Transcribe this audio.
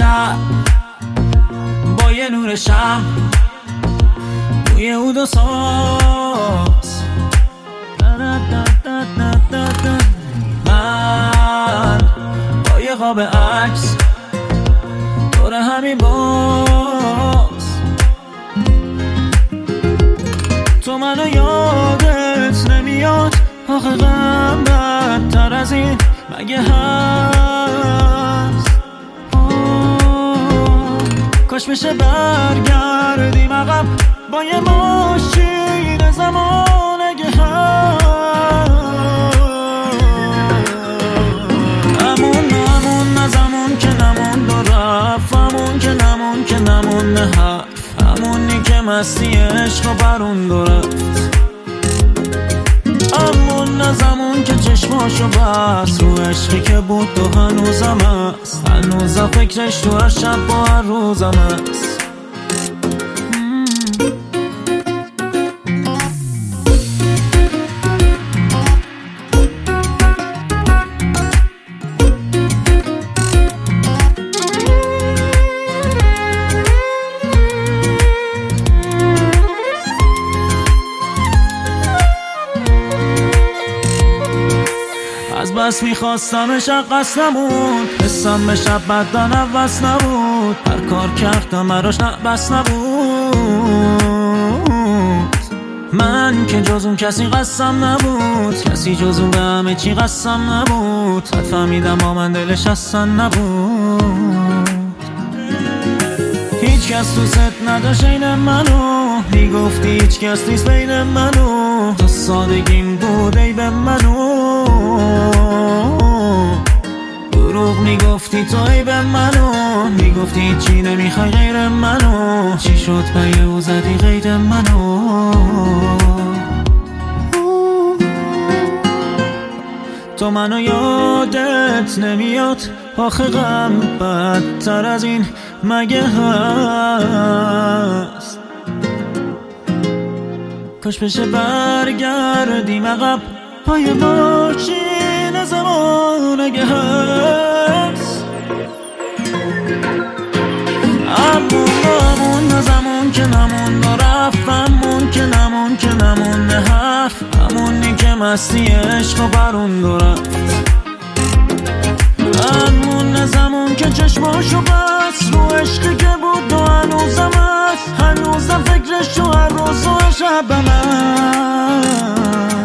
شب با یه نور شب روی اود و ساز من با یه قاب عکس دور همین باز تو منو یادت نمیاد آخه غم بدتر از این مگه هست کاش بشه برگردیم عقب با یه ماشین زمان اگه هست همون نه زمان که نمون دو رفت همون که نمون که نمون نه حرف همونی که مستی عشق و برون دو رفت همون نه زمان که چشماشو بست رو عشقی که بود تو هنوزم هست هنوزم فکرش تو هر شب با هر روزم هست از بس میخواستمش قصد نبود حسم به شب بدن عوض نبود هر کار کردم براش بس نبود من که جز اون کسی قسم نبود کسی جز اون به همه چی قسم نبود حد فهمیدم با من دلش اصلا نبود هیچ کس تو ست نداشت این منو میگفتی هیچ کس نیست بین منو تو سادگیم بود ای به منو دروغ میگفتی تو ای به منو میگفتی چی نمیخوای غیر منو چی شد پیو زدی غیر منو تو منو یادت نمیاد آخه غم بدتر از این مگه هست کاش بشه برگردیم عقب پای ماشین زمان اگه هست همون نه زمان که نمون دو رفت همون که نمون که نمون نه حرف همونی که مستی عشق و برون دو رفت همون نه زمان که چشماشو بست رو عشقی که بود تو هنوزم هست هنوزم فکرش تو هر روز و شبم هست